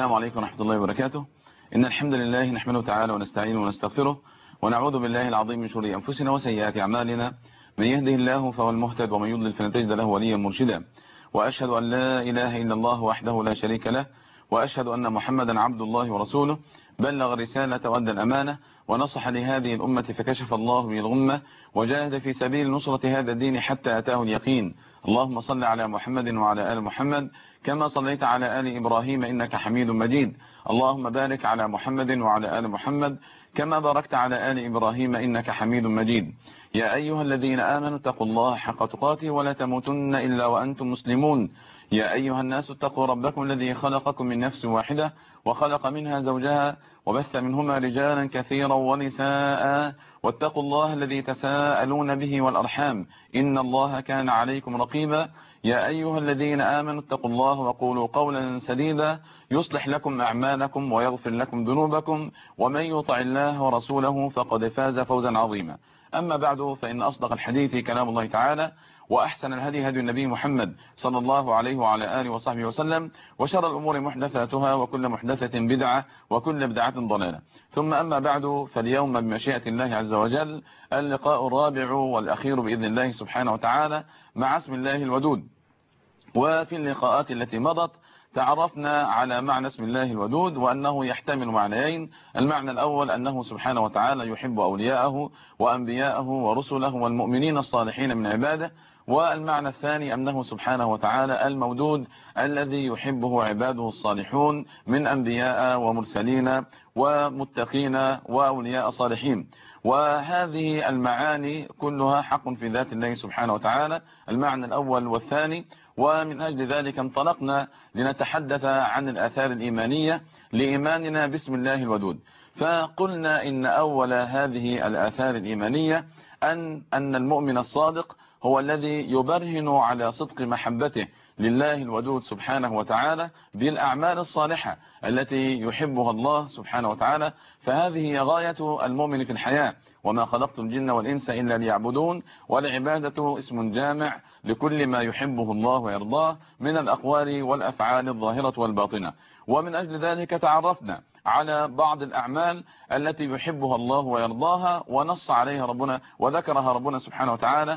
السلام عليكم ورحمة الله وبركاته. إن الحمد لله نحمده تعالى ونستعينه ونستغفره ونعوذ بالله العظيم من شرور أنفسنا وسيئات أعمالنا. من يهده الله فهو المهتد ومن يضلل فلن تجد له وليا مرشدا. وأشهد أن لا إله إلا الله وحده لا شريك له، وأشهد أن محمدا عبد الله ورسوله، بلغ الرسالة وأدى الأمانة ونصح لهذه الأمة فكشف الله به الغمة وجاهد في سبيل نصرة هذا الدين حتى أتاه اليقين. اللهم صل على محمد وعلى آل محمد كما صليت على آل إبراهيم إنك حميد مجيد. اللهم بارك على محمد وعلى آل محمد كما باركت على آل إبراهيم إنك حميد مجيد. يا أيها الذين آمنوا اتقوا الله حق تقاته ولا تموتن إلا وأنتم مسلمون. يا أيها الناس اتقوا ربكم الذي خلقكم من نفس واحدة وخلق منها زوجها وبث منهما رجالا كثيرا ونساء، واتقوا الله الذي تساءلون به والأرحام إن الله كان عليكم رقيبا. يا أيها الذين آمنوا اتقوا الله وقولوا قولا سديدا يصلح لكم أعمالكم ويغفر لكم ذنوبكم، ومن يطع الله ورسوله فقد فاز فوزا عظيما. أما بعد، فإن أصدق الحديث كلام الله تعالى، وأحسن الهدي هدي النبي محمد صلى الله عليه وعلى آله وصحبه وسلم، وشر الأمور محدثاتها وكل محدثة بدعة وكل بدعة ضلالة. ثم أما بعد، فاليوم بمشيئة الله عز وجل اللقاء الرابع والأخير بإذن الله سبحانه وتعالى مع اسم الله الودود. وفي اللقاءات التي مضت تعرفنا على معنى اسم الله الودود، وأنه يحتمل معنيين. المعنى الأول أنه سبحانه وتعالى يحب أولياءه وأنبياءه ورسله والمؤمنين الصالحين من عباده. والمعنى الثاني أنه سبحانه وتعالى المودود الذي يحبه عباده الصالحون من أنبياء ومرسلين ومتقين وأولياء صالحين. وهذه المعاني كلها حق في ذات الله سبحانه وتعالى، المعنى الأول والثاني. ومن أجل ذلك انطلقنا لنتحدث عن الآثار الإيمانية لإيماننا باسم الله الودود. فقلنا إن أول هذه الآثار الإيمانية أن المؤمن الصادق هو الذي يبرهن على صدق محبته لله الودود سبحانه وتعالى بالأعمال الصالحة التي يحبها الله سبحانه وتعالى. فهذه هي غاية المؤمن في الحياة، وما خلقت الجن والإنس إلا ليعبدون. والعبادة اسم جامع لكل ما يحبه الله ويرضاه من الأقوال والأفعال الظاهرة والباطنة. ومن أجل ذلك تعرفنا على بعض الأعمال التي يحبها الله ويرضاها ونص عليها ربنا وذكرها ربنا سبحانه وتعالى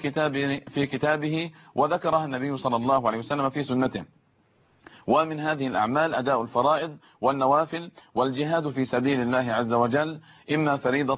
في كتابه وذكرها النبي صلى الله عليه وسلم في سنته. ومن هذه الأعمال أداء الفرائض والنوافل والجهاد في سبيل الله عز وجل، إما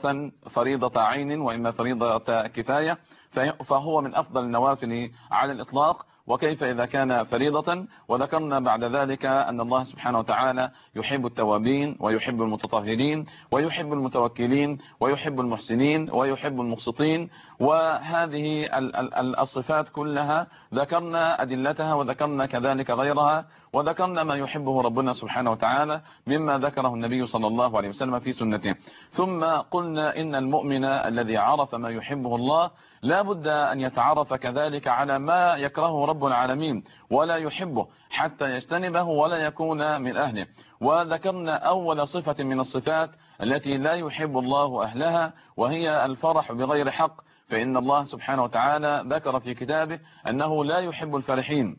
فريضة عين وإما فريضة كفاية، فهو من أفضل النوافل على الإطلاق. وكيف إذا كان فريضة؟ وذكرنا بعد ذلك أن الله سبحانه وتعالى يحب التوابين ويحب المتطهرين ويحب المتوكلين ويحب المحسنين ويحب المقسطين. وهذه الصفات كلها ذكرنا أدلتها وذكرنا كذلك غيرها، وذكرنا ما يحبه ربنا سبحانه وتعالى مما ذكره النبي صلى الله عليه وسلم في سنته. ثم قلنا إن المؤمن الذي عرف ما يحبه الله لا بد أن يتعرف كذلك على ما يكرهه رب العالمين ولا يحبه حتى يجتنبه ولا يكون من أهله. وذكرنا أول صفة من الصفات التي لا يحب الله أهلها، وهي الفرح بغير حق. فإن الله سبحانه وتعالى ذكر في كتابه أنه لا يحب الفرحين،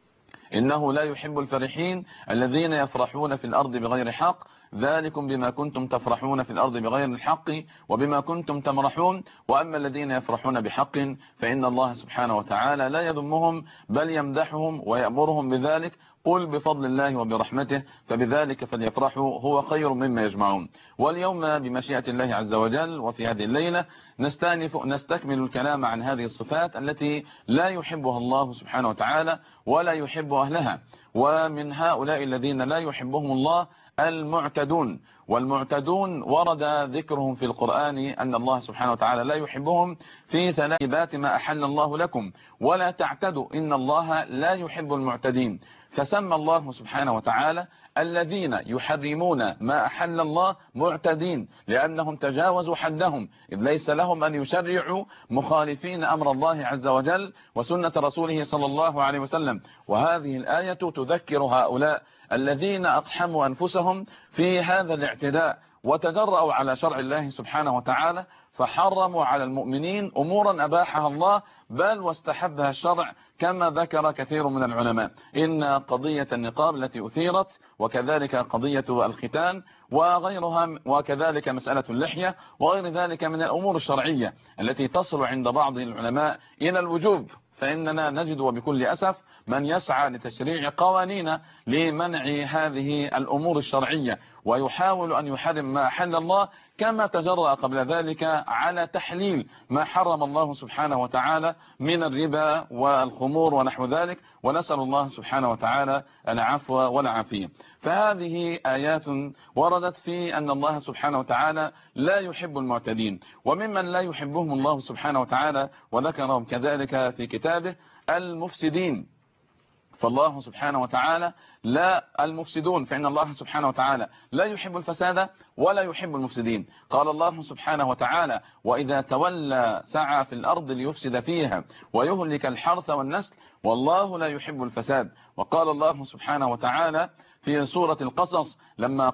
إنه لا يحب الفرحين الذين يفرحون في الأرض بغير حق، ذلكم بما كنتم تفرحون في الأرض بغير الحق وبما كنتم تمرحون. وأما الذين يفرحون بحق فإن الله سبحانه وتعالى لا يذمهم بل يمدحهم ويأمرهم بذلك. قل بفضل الله وبرحمته فبذلك فليفرحوا هو خير مما يجمعون. واليوم بمشيئة الله عز وجل وفي هذه الليلة نستكمل الكلام عن هذه الصفات التي لا يحبها الله سبحانه وتعالى ولا يحب أهلها. ومن هؤلاء الذين لا يحبهم الله المعتدون. والمعتدون ورد ذكرهم في القرآن أن الله سبحانه وتعالى لا يحبهم في ثلاث ما أحل الله لكم ولا تعتدوا إن الله لا يحب المعتدين. فسمى الله سبحانه وتعالى الذين يحرمون ما أحل الله معتدين لأنهم تجاوزوا حدهم، إذ ليس لهم أن يشرعوا مخالفين أمر الله عز وجل وسنة رسوله صلى الله عليه وسلم. وهذه الآية تذكر هؤلاء الذين أقحموا أنفسهم في هذا الاعتداء وتجرأوا على شرع الله سبحانه وتعالى، فحرموا على المؤمنين أمورا أباحها الله بل واستحبها الشرع كما ذكر كثير من العلماء. إن قضية النقاب التي أثيرت، وكذلك قضية الختان وغيرها، وكذلك مسألة اللحية وغير ذلك من الأمور الشرعية التي تصل عند بعض العلماء إلى الوجوب، فإننا نجد وبكل أسف من يسعى لتشريع قوانين لمنع هذه الأمور الشرعية، ويحاول أن يحرم ما أحل الله، كما تجرأ قبل ذلك على تحليل ما حرم الله سبحانه وتعالى من الربا والخمور ونحو ذلك، ونسأل الله سبحانه وتعالى العفو والعافية. فهذه آيات وردت في أن الله سبحانه وتعالى لا يحب المعتدين، وممن لا يحبهم الله سبحانه وتعالى وذكرهم كذلك في كتابه المفسدين. فالله سبحانه وتعالى لا المفسدون، فإن الله سبحانه وتعالى لا يحب الفساد ولا يحب المفسدين. قال الله سبحانه وتعالى: وإذا تولى سعى في الأرض ليفسد فيها ويهلك الحرث والنسل والله لا يحب الفساد. وقال الله سبحانه وتعالى في سورة القصص لما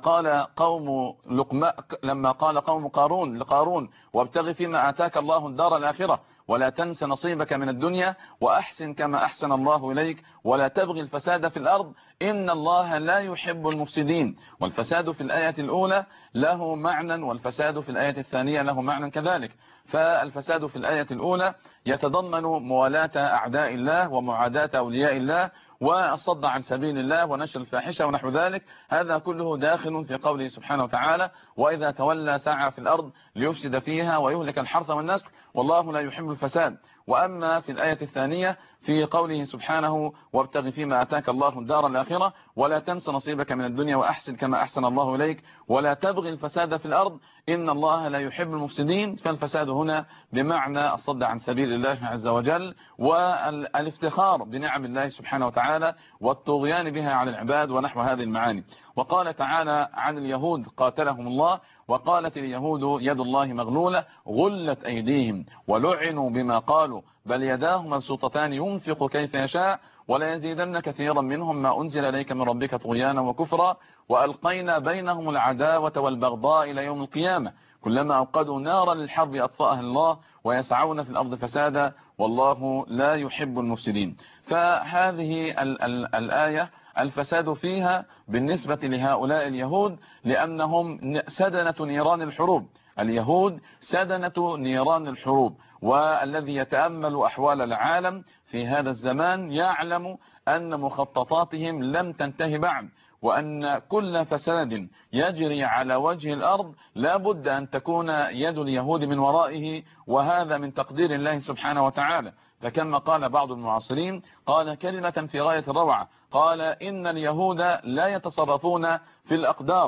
قال قوم قارون لقارون: وابتغ فيما آتاك الله الدار الآخرة ولا تنس نصيبك من الدنيا وأحسن كما أحسن الله إليك ولا تبغي الفساد في الأرض إن الله لا يحب المفسدين. والفساد في الآية الأولى له معنى، والفساد في الآية الثانية له معنى كذلك. فالفساد في الآية الأولى يتضمن موالاة أعداء الله ومعاداة أولياء الله والصد عن سبيل الله ونشر الفاحشة ونحو ذلك، هذا كله داخل في قوله سبحانه وتعالى: وإذا تولى سعى في الأرض ليفسد فيها ويهلك الحرث والنسل والله لا يحب الفساد. وأما في الآية الثانية في قوله سبحانه: وابتغ فيما آتاك الله الدار الآخرة ولا تنس نصيبك من الدنيا وأحسن كما أحسن الله إليك ولا تبغي الفساد في الأرض إن الله لا يحب المفسدين. فالفساد هنا بمعنى الصد عن سبيل الله عز وجل والافتخار بنعم الله سبحانه وتعالى والطغيان بها على العباد ونحو هذه المعاني. وقال تعالى عن اليهود قاتلهم الله: وقالت اليهود يد الله مغلولة غلت أيديهم ولعنوا بما قالوا بل يداه مبسوطتان ينفق كيف يشاء ولا يزيدن كثيرا منهم ما أنزل إليك من ربك طغيانا وكفرا وألقينا بينهم العداوة والبغضاء إلى يوم القيامة كلما أوقدوا نارا للحرب أطفأها الله ويسعون في الأرض فسادا والله لا يحب المفسدين. فهذه الآية الفساد فيها بالنسبة لهؤلاء اليهود لأنهم سدنة نيران الحروب. اليهود سدنة نيران الحروب، والذي يتأمل أحوال العالم في هذا الزمان يعلم أن مخططاتهم لم تنتهي بعد، وأن كل فساد يجري على وجه الأرض لا بد أن تكون يد اليهود من ورائه، وهذا من تقدير الله سبحانه وتعالى. فكما قال بعض المعاصرين قال كلمة في غاية الروعة، قال: إن اليهود لا يتصرفون في الأقدار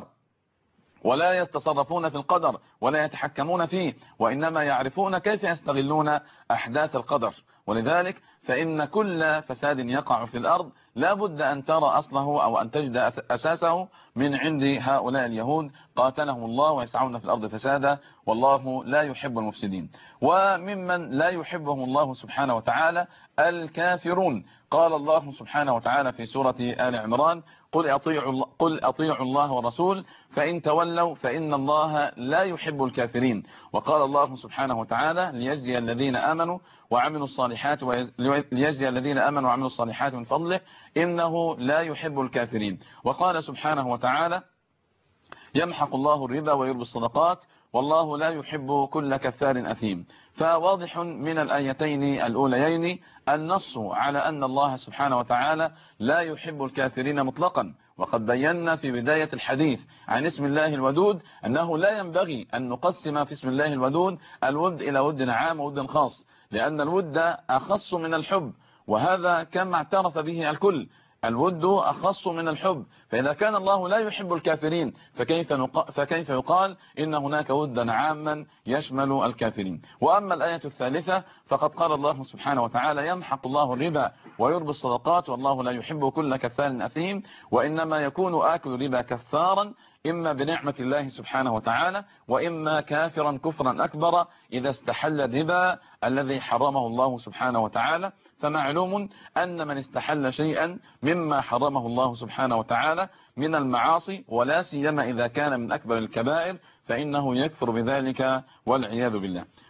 ولا يتصرفون في القدر ولا يتحكمون فيه، وإنما يعرفون كيف يستغلون أحداث القدر. ولذلك فإن كل فساد يقع في الأرض لا بد أن ترى أصله أو أن تجد أساسه من عند هؤلاء اليهود قاتلهم الله ويسعون في الأرض فسادا والله لا يحب المفسدين. وممن لا يحبهم الله سبحانه وتعالى الكافرون. قال الله سبحانه وتعالى في سورة آل عمران: قل أطيعوا الله والرسول فإن تولوا فإن الله لا يحب الكافرين. وقال الله سبحانه وتعالى: ليجزي الذين آمنوا وعملوا الصالحات من فضله إنه لا يحب الكافرين. وقال سبحانه وتعالى: يمحق الله الربا ويربي الصدقات والله لا يحب كل كفار أثيم. فواضح من الآيتين الأوليين النص على أن الله سبحانه وتعالى لا يحب الكافرين مطلقا. وقد بينا في بداية الحديث عن اسم الله الودود أنه لا ينبغي أن نقسم في اسم الله الودود الود إلى ود عام وود خاص، لأن الود أخص من الحب، وهذا كما اعترف به الكل. الود أخص من الحب، فإذا كان الله لا يحب الكافرين فكيف يقال إن هناك ودا عاما يشمل الكافرين؟ وأما الآية الثالثة فقد قال الله سبحانه وتعالى: يمحق الله الربا ويربي الصدقات والله لا يحب كل كفار أثيم. وإنما يكون آكل الربا كفارا إما بنعمة الله سبحانه وتعالى، وإما كافرا كفرا أكبر إذا استحل الربا الذي حرمه الله سبحانه وتعالى. فمعلوم أن من استحل شيئا مما حرمه الله سبحانه وتعالى من المعاصي، ولا سيما إذا كان من أكبر الكبائر، فإنه يكفر بذلك والعياذ بالله.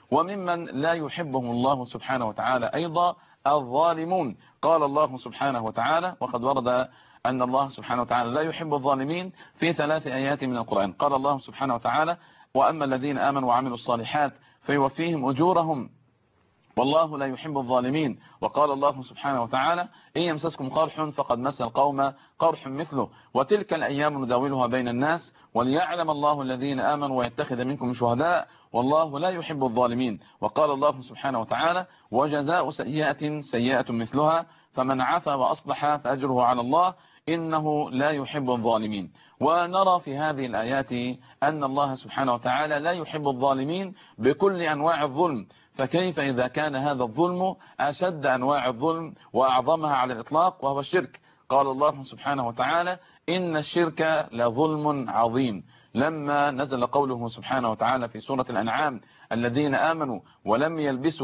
وممن لا يحبهم الله سبحانه وتعالى أيضا الظالمون. قال الله سبحانه وتعالى، وقد ورد أن الله سبحانه وتعالى لا يحب الظالمين في 3 آيات من القرآن. قال الله سبحانه وتعالى: وأما الذين آمنوا وعملوا الصالحات فيوفيهم أجورهم والله لا يحب الظالمين. وقال الله سبحانه وتعالى: إن يمسسكم قرح فقد مس القوم قرح مثله وتلك الأيام نداولها بين الناس وليعلم الله الذين آمنوا ويتخذ منكم شهداء والله لا يحب الظالمين. وقال الله سبحانه وتعالى: وجزاء سيئة سيئة مثلها فمن عفا وأصلح فأجره على الله إنه لا يحب الظالمين. ونرى في هذه الآيات أن الله سبحانه وتعالى لا يحب الظالمين بكل أنواع الظلم، فكيف إذا كان هذا الظلم أشد أنواع الظلم وأعظمها على الإطلاق وهو الشرك؟ قال الله سبحانه وتعالى: إن الشرك لظلم عظيم. لما نزل قوله سبحانه وتعالى في سورة الأنعام: الذين آمنوا ولم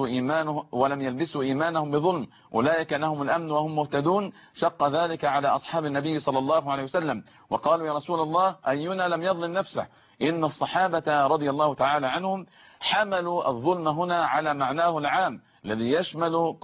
يلبسوا إيمانهم بظلم أولئك لهم الأمن وهم مهتدون، شق ذلك على أصحاب النبي صلى الله عليه وسلم وقالوا: يا رسول الله أينا لم يظلم نفسه؟ إن الصحابة رضي الله تعالى عنهم حملوا الظلم هنا على معناه العام الذي يشمل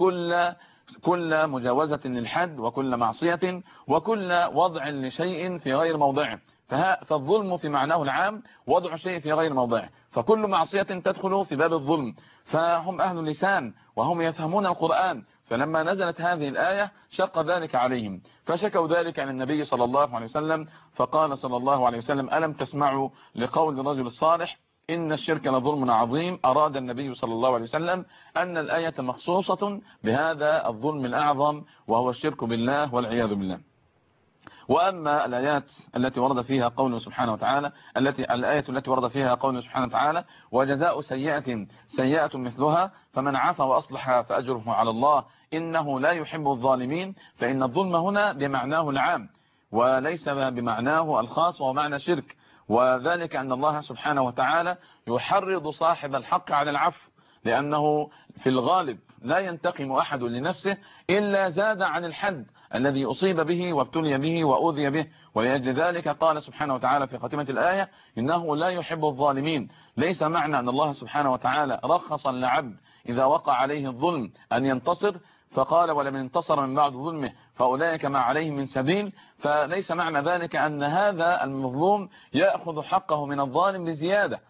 كل مجاوزة للحد وكل معصية وكل وضع لشيء في غير موضعه. فالظلم في معناه العام وضع شيء في غير موضعه، فكل معصية تدخل في باب الظلم. فهم أهل اللسان وهم يفهمون القرآن، فلما نزلت هذه الآية شق ذلك عليهم، فشكوا ذلك عن النبي صلى الله عليه وسلم، فقال صلى الله عليه وسلم: ألم تسمعوا لقول الرجل الصالح إن الشرك لظلم عظيم؟ أراد النبي صلى الله عليه وسلم أن الآية مخصوصة بهذا الظلم الأعظم وهو الشرك بالله والعياذ بالله. وأما الآيات التي ورد فيها قوله سبحانه وتعالى الآية التي ورد فيها قوله سبحانه وتعالى: وجزاء سيئة سيئة مثلها فمن عفا وأصلح فأجره على الله إنه لا يحب الظالمين، فإن الظلم هنا بمعناه العام وليس بمعناه الخاص وهو معنى شرك، وذلك أن الله سبحانه وتعالى يحرض صاحب الحق على العفو، لأنه في الغالب لا ينتقم أحد لنفسه إلا زاد عن الحد الذي أصيب به وابتلي به وأوذي به. ولأجل ذلك قال سبحانه وتعالى في خاتمة الآية: إنه لا يحب الظالمين. ليس معنى أن الله سبحانه وتعالى رخص لعبد إذا وقع عليه الظلم أن ينتصر، فقال: ولمن انتصر من بعد ظلمه فأولئك ما عليهم من سبيل. فليس معنى ذلك أن هذا المظلوم يأخذ حقه من الظالم بزيادة،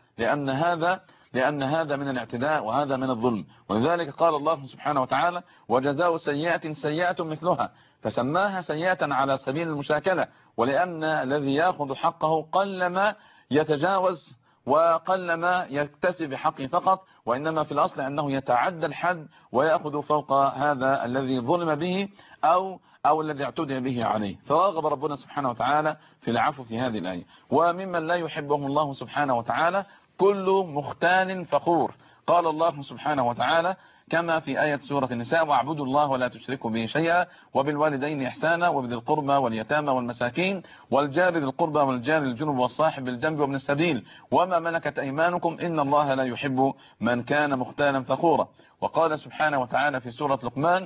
لأن هذا من الاعتداء وهذا من الظلم. ولذلك قال الله سبحانه وتعالى: وجزاء سيئة سيئة مثلها، فسماها سيئة على سبيل المشاكلة، ولأن الذي يأخذ حقه قلما يتجاوز وقلما يكتفي بحقه فقط، وإنما في الأصل أنه يتعدى الحد ويأخذ فوق هذا الذي ظلم به أو الذي اعتدي به عليه. فرغب ربنا سبحانه وتعالى في العفو في هذه الآية. وممن لا يحبهم الله سبحانه وتعالى كل مختال فخور. قال الله سبحانه وتعالى كما في آية سورة النساء: واعبدوا الله ولا تشركوا به شيئا وبالوالدين إحسانا وبذي القربى واليتامى والمساكين والجار ذي القربى والجار الجنب والصاحب بالجنب وابن السبيل وما ملكت أيمانكم إن الله لا يحب من كان مختالا فخورا. وقال سبحانه وتعالى في سورة لقمان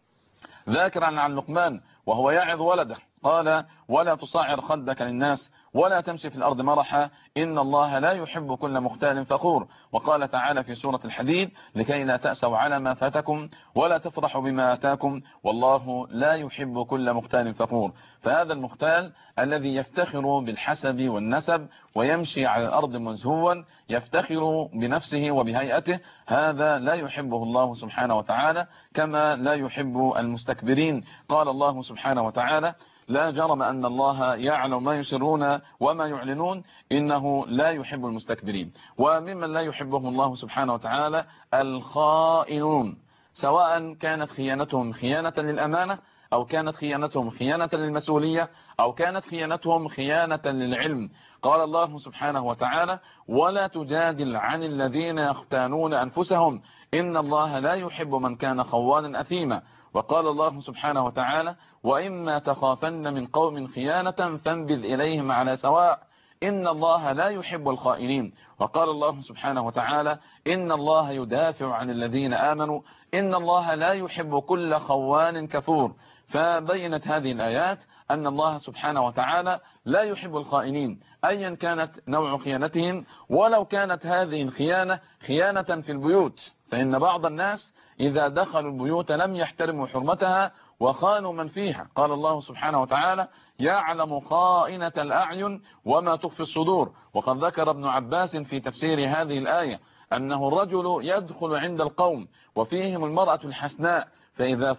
ذاكرا عن لقمان وهو يعظ ولده قال: ولا تصعر خدك للناس ولا تمشي في الأرض مرحا إن الله لا يحب كل مختال فخور. وقال تعالى في سورة الحديد: لكي لا تأسوا على ما فاتكم ولا تفرحوا بما آتاكم والله لا يحب كل مختال فخور. فهذا المختال الذي يفتخر بالحسب والنسب ويمشي على الأرض مزهوا يفتخر بنفسه وبهيئته، هذا لا يحبه الله سبحانه وتعالى، كما لا يحب المستكبرين. قال الله سبحانه وتعالى: لا جرم أن الله يعلم ما يسرون وما يعلنون إنه لا يحب المستكبرين. وممن لا يحبهم الله سبحانه وتعالى الخائنون، سواء كانت خيانتهم خيانة للأمانة أو كانت خيانتهم خيانة للمسؤولية أو كانت خيانتهم خيانة للعلم. قال الله سبحانه وتعالى: ولا تجادل عن الذين يختانون أنفسهم إن الله لا يحب من كان خوانا أثيما. وقال الله سبحانه وتعالى: وإما تخافن من قوم خيانة فانبذ إليهم على سواء إن الله لا يحب الخائنين. وقال الله سبحانه وتعالى: إن الله يدافع عن الذين آمنوا إن الله لا يحب كل خوان كفور. فبينت هذه الآيات أن الله سبحانه وتعالى لا يحب الخائنين أيا كانت نوع خيانتهم، ولو كانت هذه الخيانة خيانة في البيوت، فإن بعض الناس إذا دخلوا البيوت لم يحترموا حرمتها وخانوا من فيها. قال الله سبحانه وتعالى: يعلم خائنة الأعين وما تخفي الصدور. وقد ذكر ابن عباس في تفسير هذه الآية أنه الرجل يدخل عند القوم وفيهم المرأة الحسناء، فإذا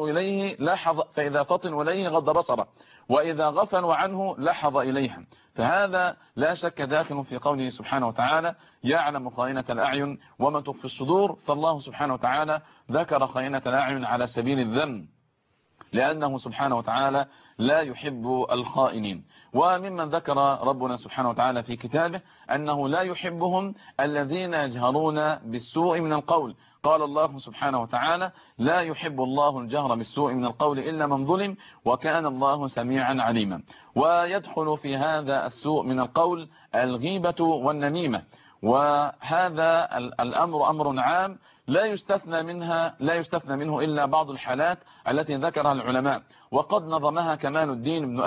فطنوا إليه غض بصره، وإذا غفلوا عنه لحظ إليها. فهذا لا شك داخل في قوله سبحانه وتعالى: يعلم خائنة الأعين وما تخفي الصدور. فالله سبحانه وتعالى ذكر خائنة الأعين على سبيل الذم، لأنه سبحانه وتعالى لا يحب الخائنين. وممن ذكر ربنا سبحانه وتعالى في كتابه أنه لا يحبهم الذين يجهرون بالسوء من القول. قال الله سبحانه وتعالى: لا يحب الله الجهر بالسوء من القول إلا من ظلم وكان الله سميعا عليما. ويدخل في هذا السوء من القول الغيبة والنميمة، وهذا الأمر أمر عام لا يستثنى منه إلا بعض الحالات التي ذكرها العلماء، وقد نظمها كمال الدين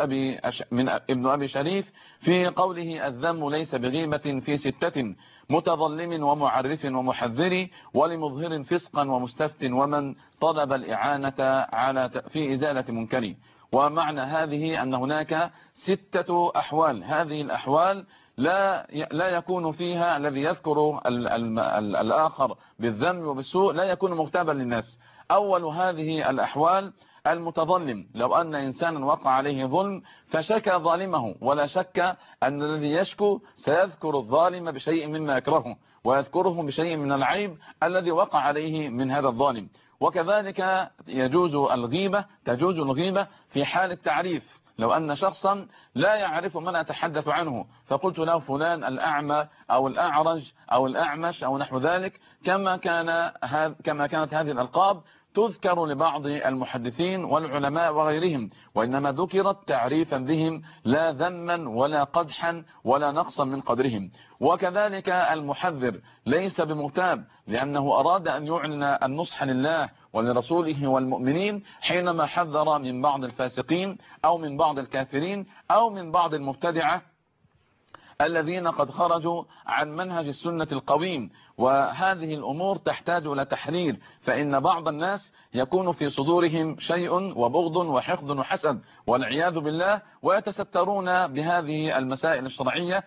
ابن أبي شريف في قوله: الذم ليس بغيبة في 6: متظلم ومعرف ومحذر ولمظهر فسقا ومستفت ومن طلب الإعانة في إزالة منكر. ومعنى هذه أن هناك 6 أحوال، هذه الأحوال لا يكون فيها الذي يذكر الآخر بالذم وبالسوء لا يكون مغتابا للناس. أول هذه الأحوال المتظلم، لو أن إنسانا وقع عليه ظلم فشكى ظالمه، ولا شك أن الذي يشكو سيذكر الظالم بشيء مما يكرهه ويذكره بشيء من العيب الذي وقع عليه من هذا الظالم. وكذلك تجوز الغيبة في حال التعريف، لو أن شخصا لا يعرف من أتحدث عنه فقلت له فلان الأعمى أو الأعرج أو الأعمش أو نحو ذلك، كما كانت هذه الألقاب تذكر لبعض المحدثين والعلماء وغيرهم، وإنما ذكرت تعريفا بهم لا ذما ولا قدحا ولا نقصا من قدرهم. وكذلك المحذر ليس بمغتاب، لأنه أراد أن يعلن النصح لله ولرسوله والمؤمنين حينما حذر من بعض الفاسقين أو من بعض الكافرين أو من بعض المبتدعة الذين قد خرجوا عن منهج السنة القويم. وهذه الأمور تحتاج إلى تحرير، فإن بعض الناس يكون في صدورهم شيء وبغض وحقد وحسد والعياذ بالله، ويتسترون بهذه المسائل الشرعية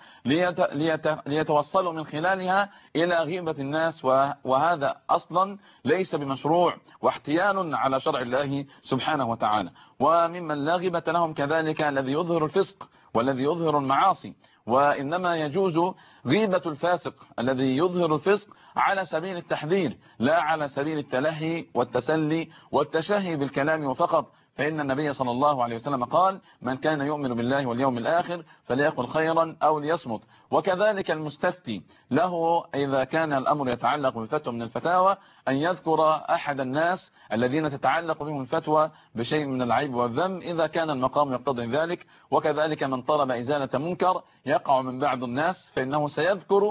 ليتوصلوا من خلالها إلى غيبة الناس، وهذا أصلا ليس بمشروع واحتيال على شرع الله سبحانه وتعالى. وممن لا غيبة لهم كذلك الذي يظهر الفسق والذي يظهر المعاصي، وإنما يجوز غيبة الفاسق الذي يظهر الفسق على سبيل التحذير لا على سبيل التلهي والتسلي والتشهي بالكلام وفقط، فإن النبي صلى الله عليه وسلم قال: من كان يؤمن بالله واليوم الآخر فليقل خيرا أو ليصمت. وكذلك المستفتي له إذا كان الأمر يتعلق بفتوى من الفتاوى أن يذكر أحد الناس الذين تتعلق بهم الفتوى بشيء من العيب والذم إذا كان المقام يقتضي ذلك. وكذلك من طلب إزالة منكر يقع من بعض الناس فإنه سيذكر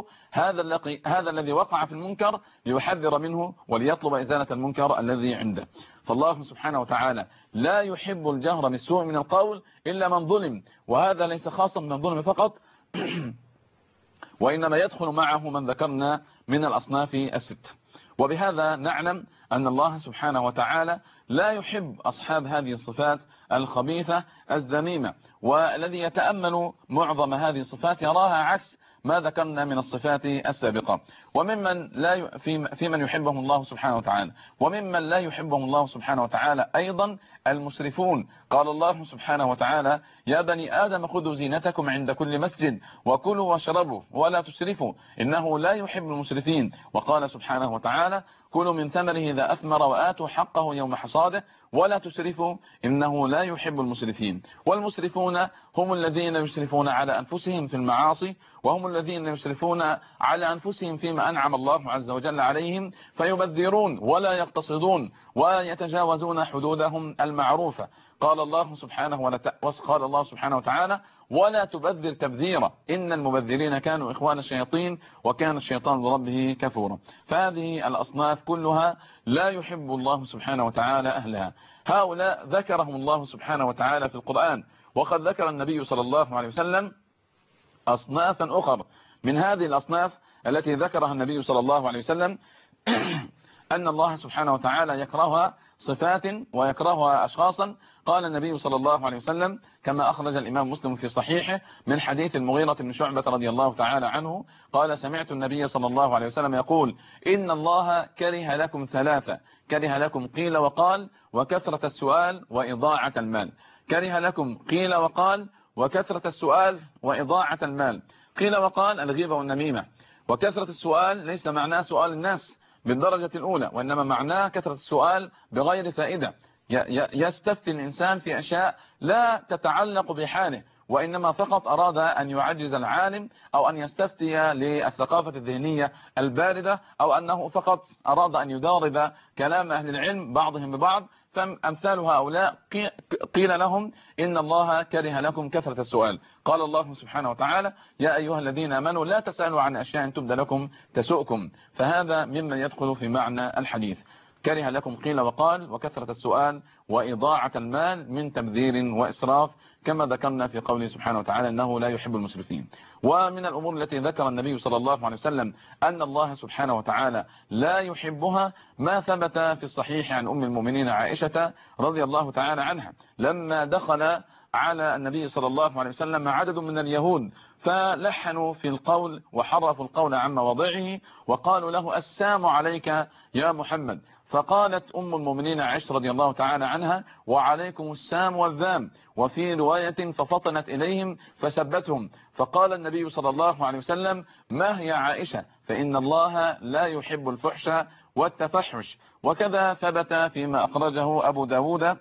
هذا الذي وقع في المنكر ليحذر منه وليطلب إزالة المنكر الذي عنده. فالله سبحانه وتعالى لا يحب الجهر بالسوء من القول إلا من ظلم، وهذا ليس خاصا من الظلم فقط وإنما يدخل معه من ذكرنا من الأصناف 6. وبهذا نعلم أن الله سبحانه وتعالى لا يحب أصحاب هذه الصفات الخبيثة الذميمة، والذي يتأمل معظم هذه الصفات يراها عكس ما ذكرنا من الصفات السابقة. وممن في من يحبهم الله سبحانه وتعالى وممن لا يحبهم الله سبحانه وتعالى أيضا المسرفون. قال الله سبحانه وتعالى: يا بني آدم خذوا زينتكم عند كل مسجد وكلوا واشربوا ولا تسرفوا إنه لا يحب المسرفين. وقال سبحانه وتعالى: كلوا من ثمره إذا أثمر وآتوا حقه يوم حصاده ولا تسرفوا إنه لا يحب المسرفين. والمسرفون هم الذين يسرفون على أنفسهم في المعاصي، وهم الذين يسرفون على أنفسهم فيما أنعم الله عز وجل عليهم فيبذرون ولا يقتصدون ويتجاوزون حدودهم المعروفة. قال الله سبحانه وتعالى: ولا تبذر تبذيرا إن المبذرين كانوا إخوان الشياطين وكان الشيطان لربه كفورا. فهذه الأصناف كلها لا يحب الله سبحانه وتعالى أهلها. هؤلاء ذكرهم الله سبحانه وتعالى في القرآن، وقد ذكر النبي صلى الله عليه وسلم أصنافا أخر. من هذه الأصناف التي ذكرها النبي صلى الله عليه وسلم أن الله سبحانه وتعالى يكرهها صفات ويكرهها أشخاصا. قال النبي صلى الله عليه وسلم كما أخرج الإمام مسلم في صحيحه من حديث المغيرة بن شعبة رضي الله تعالى عنه قال: سمعت النبي صلى الله عليه وسلم يقول: إن الله كره لكم ثلاثة، كره لكم قيل وقال وكثرة السؤال وإضاعة المال. كره لكم قيل وقال وكثرة السؤال وإضاعة المال. قيل وقال الغيبة والنميمة، وكثرة السؤال ليس معناه سؤال الناس بالدرجة الأولى، وإنما معناه كثرة السؤال بغير فائدة. يستفتي الإنسان في أشياء لا تتعلق بحاله، وإنما فقط أراد أن يعجز العالم، أو أن يستفتي للثقافة الذهنية الباردة، أو أنه فقط أراد أن يضارب كلام أهل العلم بعضهم ببعض. فأمثال هؤلاء قيل لهم: إن الله كره لكم كثرة السؤال. قال الله سبحانه وتعالى: يا أيها الذين آمنوا لا تسألوا عن أشياء تبد لكم تسؤكم. فهذا ممن يدخل في معنى الحديث. كره لكم قيل وقال وكثرة السؤال وإضاعة المال من تبذير وإسراف، كما ذكرنا في قوله سبحانه وتعالى أنه لا يحب المسرفين. ومن الأمور التي ذكر النبي صلى الله عليه وسلم أن الله سبحانه وتعالى لا يحبها ما ثبت في الصحيح عن أم المؤمنين عائشة رضي الله تعالى عنها لما دخل على النبي صلى الله عليه وسلم عدد من اليهود فلحنوا في القول وحرفوا القول عن مواضعه وقالوا له: السام عليك يا محمد. فقالت أم المؤمنين عائشة رضي الله تعالى عنها: وعليكم السام والذام. وفي رواية: ففطنت إليهم فسبتهم. فقال النبي صلى الله عليه وسلم: ما هي عائشة، فإن الله لا يحب الفحش والتفحش. وكذا ثبت فيما أخرجه أبو داود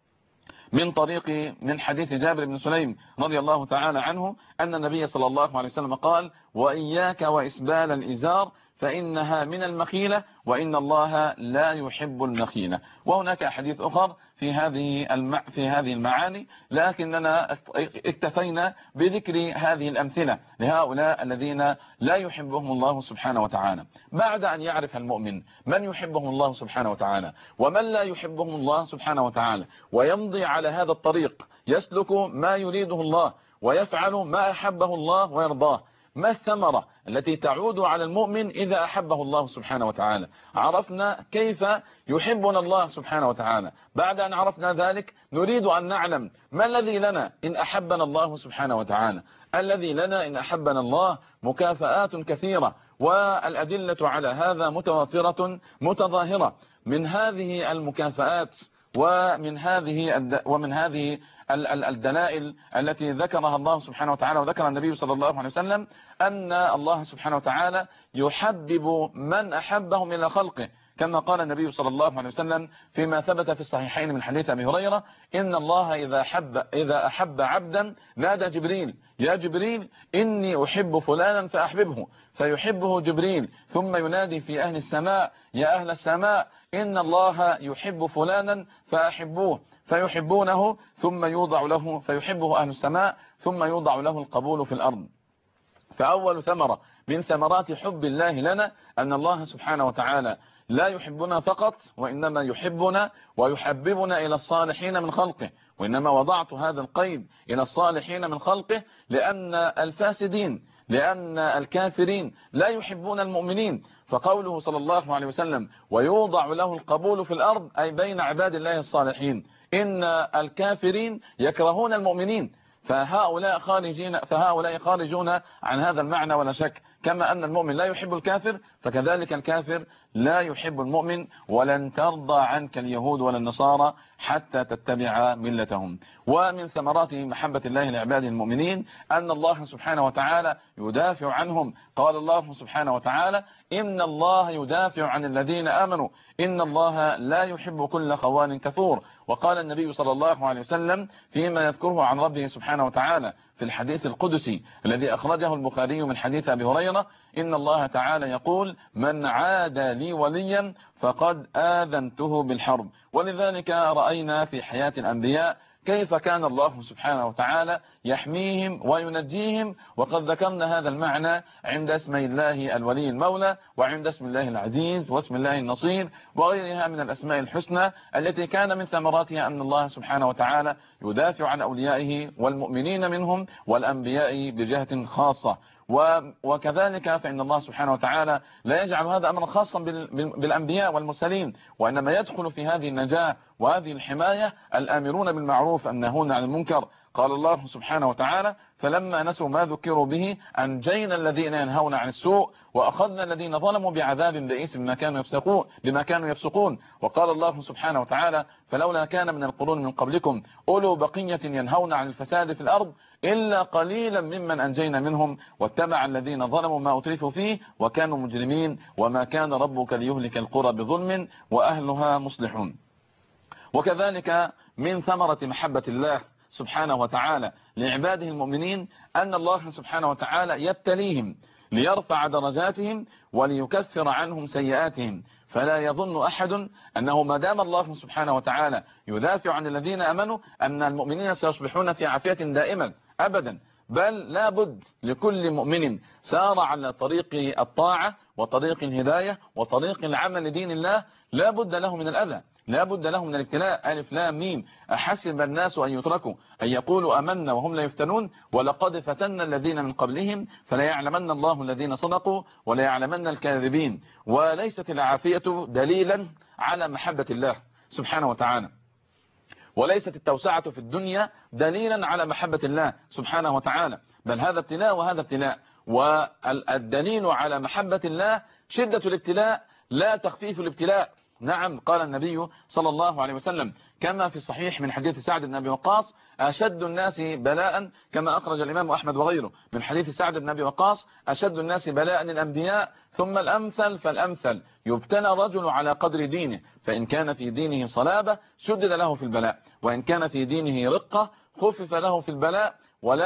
من حديث جابر بن سليم رضي الله تعالى عنه أن النبي صلى الله عليه وسلم قال: وإياك وإسبال الإزار فإنها من المخيلة وإن الله لا يحب المخيلة. وهناك حديث أخر في هذه المعاني، لكننا اكتفينا بذكر هذه الأمثلة لهؤلاء الذين لا يحبهم الله سبحانه وتعالى. بعد أن يعرف المؤمن من يحبهم الله سبحانه وتعالى ومن لا يحبهم الله سبحانه وتعالى، ويمضي على هذا الطريق يسلك ما يريده الله ويفعل ما أحبه الله ويرضاه، ما الثمرة التي تعود على المؤمن إذا أحبه الله سبحانه وتعالى؟ عرفنا كيف يحبنا الله سبحانه وتعالى. بعد أن عرفنا ذلك نريد أن نعلم ما الذي لنا إن أحبنا الله سبحانه وتعالى. الذي لنا إن أحبنا الله مكافآت كثيرة، والأدلة على هذا متوافرة متظاهرة. من هذه المكافآت ومن هذه الدلائل التي ذكرها الله سبحانه وتعالى وذكر النبي صلى الله عليه وسلم أن الله سبحانه وتعالى يحبب من أحبهم إلى خلقه، كما قال النبي صلى الله عليه وسلم فيما ثبت في الصحيحين من حديث أبي هريرة: إن الله إذا أحب عبدا نادى جبريل: يا جبريل إني أحب فلانا فأحببه، فيحبه جبريل، ثم ينادي في أهل السماء: يا أهل السماء إن الله يحب فلانا فأحبوه، فيحبونه، ثم يوضع له، فيحبه أهل السماء، ثم يوضع له القبول في الأرض. فأول ثمرة من ثمرات حب الله لنا أن الله سبحانه وتعالى لا يحبنا فقط، وإنما يحبنا ويحببنا إلى الصالحين من خلقه. وإنما وضعت هذا القيد إلى الصالحين من خلقه لأن الكافرين لا يحبون المؤمنين. فقوله صلى الله عليه وسلم: ويوضع له القبول في الأرض، أي بين عباد الله الصالحين. إن الكافرين يكرهون المؤمنين، فهؤلاء خارجون عن هذا المعنى ولا شك. كما أن المؤمن لا يحب الكافر، فكذلك الكافر لا يحب المؤمن. ولن ترضى عنك اليهود ولا النصارى حتى تتبع ملتهم. ومن ثمرات محبة الله لعباده المؤمنين أن الله سبحانه وتعالى يدافع عنهم. قال الله سبحانه وتعالى: إن الله يدافع عن الذين آمنوا إن الله لا يحب كل خوان كفور. وقال النبي صلى الله عليه وسلم فيما يذكره عن ربه سبحانه وتعالى في الحديث القدسي الذي أخرجه البخاري من حديث أبي هريرة: إن الله تعالى يقول: من عادى لي وليا فقد آذنته بالحرب. ولذلك رأينا في حياة الأنبياء كيف كان الله سبحانه وتعالى يحميهم وينجيهم. وقد ذكرنا هذا المعنى عند اسم الله الولي المولى، وعند اسم الله العزيز، واسم الله النصير، وغيرها من الأسماء الحسنى التي كان من ثمراتها أن الله سبحانه وتعالى يدافع عن أوليائه والمؤمنين منهم والأنبياء بجهة خاصة. وكذلك فإن الله سبحانه وتعالى لا يجعل هذا أمرا خاصا بالأنبياء والمرسلين، وإنما يدخل في هذه النجاة وهذه الحماية الآمرون بالمعروف الناهون عن المنكر. قال الله سبحانه وتعالى: فلما نسوا ما ذكروا به أنجينا الذين ينهون عن السوء وأخذنا الذين ظلموا بعذاب بئيس بما كانوا يفسقون. وقال الله سبحانه وتعالى: فلولا كان من القرون من قبلكم أولو بقية ينهون عن الفساد في الأرض إلا قليلا ممن أنجينا منهم واتبع الذين ظلموا ما أترفوا فيه وكانوا مجرمين وما كان ربك ليهلك القرى بظلم وأهلها مصلحون. وكذلك من ثمرة محبة الله سبحانه وتعالى لعباده المؤمنين أن الله سبحانه وتعالى يبتليهم ليرفع درجاتهم وليكفر عنهم سيئاتهم. فلا يظن أحد أنه ما دام الله سبحانه وتعالى يدافع عن الذين أمنوا أن المؤمنين سيصبحون في عافية دائما، أبدا، بل لا بد لكل مؤمن سار على طريق الطاعة وطريق الهداية وطريق العمل لدين الله لا بد له من الأذى، لا بد له من الابتلاء. ألف لام ميم: أحسب الناس أن يتركوا أن يقولوا آمنا وهم لا يفتنون ولقد فتنا الذين من قبلهم فليعلمن الله الذين صدقوا وليعلمن الكاذبين. وليست العافية دليلا على محبة الله سبحانه وتعالى، وليست التوسعة في الدنيا دليلا على محبة الله سبحانه وتعالى، بل هذا ابتلاء وهذا ابتلاء. والدليل على محبة الله شدة الابتلاء لا تخفيف الابتلاء. نعم، قال النبي صلى الله عليه وسلم كما في الصحيح من حديث سعد بن أبي وقاص: أشد الناس بلاء، كما أخرج الإمام أحمد وغيره من حديث سعد بن أبي وقاص: أشد الناس بلاء الأنبياء ثم الأمثل فالأمثل، يبتلى الرجل على قدر دينه، فإن كان في دينه صلابة شدد له في البلاء، وإن كان في دينه رقة خفف له في البلاء.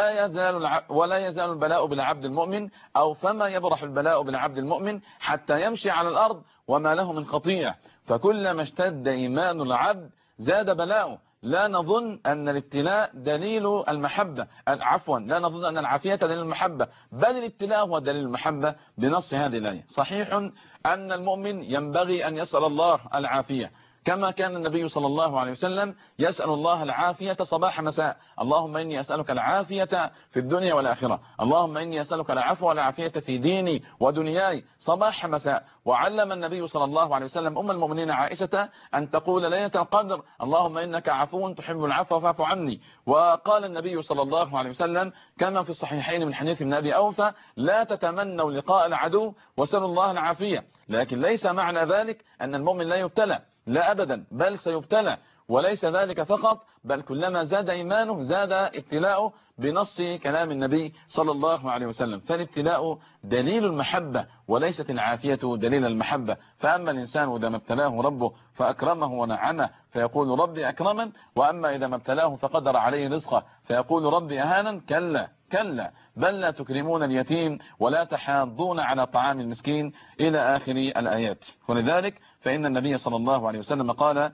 ولا يزال البلاء بالعبد المؤمن، أو فما يبرح البلاء بالعبد المؤمن حتى يمشي على الأرض وما له من خطيئة. فكلما اشتد إيمان العبد زاد بلاؤه. لا نظن أن الابتلاء دليل المحبة، عفوا، لا نظن أن العافية دليل المحبة، بل الابتلاء هو دليل المحبة بنص هذه الآية. صحيح أن المؤمن ينبغي أن يسأل الله العافية، كما كان النبي صلى الله عليه وسلم يسأل الله العافية صباح مساء: اللهم إني أسألك العافية في الدنيا والآخرة، اللهم إني أسألك العفو والعافية في ديني ودنياي، صباح مساء. وعلم النبي صلى الله عليه وسلم أم المؤمنين عائشة أن تقول ليلة القدر: اللهم إنك عفو تحب العفو فاعف عني. وقال النبي صلى الله عليه وسلم كما في الصحيحين من حديث ابن أبي أوفى: لا تتمنوا لقاء العدو وسلوا الله العافية. لكن ليس معنى ذلك أن المؤمن لا يبتلى، لا أبدا، بل سيبتلى. وليس ذلك فقط، بل كلما زاد إيمانه زاد ابتلاؤه بنص كلام النبي صلى الله عليه وسلم. فالابتلاء دليل المحبة وليست العافية دليل المحبة. فأما الإنسان إذا ما ابتلاه ربه فأكرمه ونعمه فيقول ربي أكرمن، وأما إذا ما ابتلاه فقدر عليه رزقه فيقول ربي أهانا. كلا كلا، بل لا تكرمون اليتيم ولا تحاضون على طعام المسكين، إلى آخر الآيات. ولذلك فإن النبي صلى الله عليه وسلم قال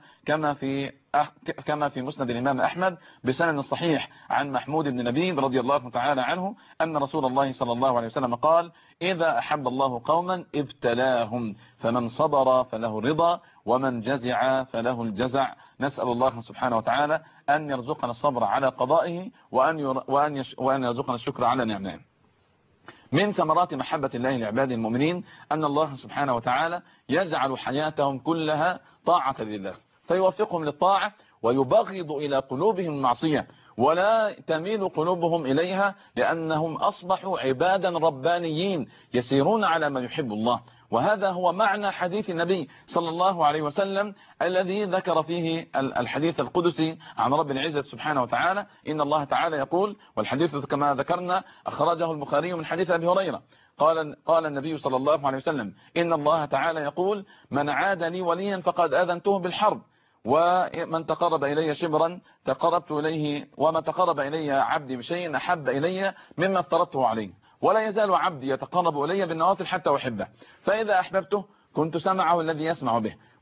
كما في مسند الإمام أحمد بسند صحيح عن محمود بن لبيد رضي الله تعالى عنه أن رسول الله صلى الله عليه وسلم قال: إذا أحب الله قوما ابتلاهم، فمن صبر فله الرضا ومن جزع فله الجزع. نسأل الله سبحانه وتعالى أن يرزقنا الصبر على قضائه وأن يرزقنا الشكر على نعمه. من ثمرات محبة الله لعباده المؤمنين أن الله سبحانه وتعالى يجعل حياتهم كلها طاعة لله، فيوفقهم للطاعة ويبغض إلى قلوبهم المعصية ولا تميل قلوبهم إليها، لأنهم أصبحوا عبادا ربانيين يسيرون على ما يحب الله. وهذا هو معنى حديث النبي صلى الله عليه وسلم الذي ذكر فيه الحديث القدسي عن رب العزة سبحانه وتعالى: إن الله تعالى يقول، والحديث كما ذكرنا أخرجه البخاري من حديث أبي هريرة، قال النبي صلى الله عليه وسلم: إن الله تعالى يقول: من عاد لي وليا فقد آذنته بالحرب، ومن تقرب إلي شبرا تقربت إليه، وما تقرب إلي عبدي بشيء أحب إلي مما افترضته عليه، ولا يزال عبدي يتقرب إلي بالنوافل حتى أحبه، فإذا أحببته كنت سمعه الذي يسمع به،